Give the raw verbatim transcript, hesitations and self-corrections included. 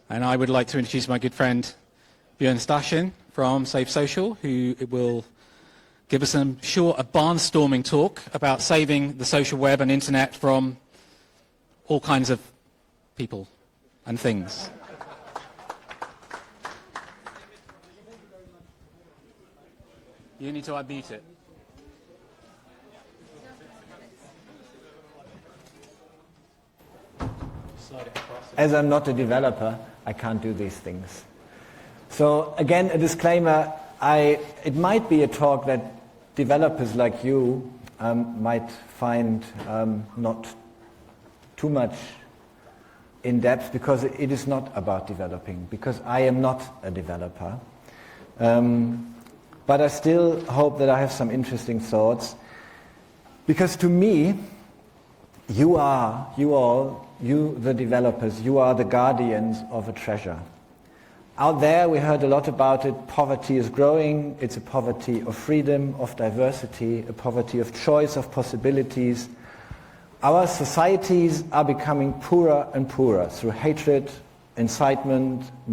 And I would like to introduce my good friend Björn Stashin from Save Social, who will give us a short, a barnstorming talk about saving the social web and internet from all kinds of people and things. You need to unmute it. As I'm not a developer, I can't do these things. So again, a disclaimer, I, it might be a talk that developers like you um, might find um, not too much in depth, because it is not about developing, because I am not a developer. Um, but I still hope that I have some interesting thoughts, because to me, you are, you all, you the developers, you are the guardians of a treasure. Out there we heard a lot about it. Poverty is growing. It's a poverty of freedom, of diversity, a poverty of choice, of possibilities. Our societies are becoming poorer and poorer through hatred, incitement,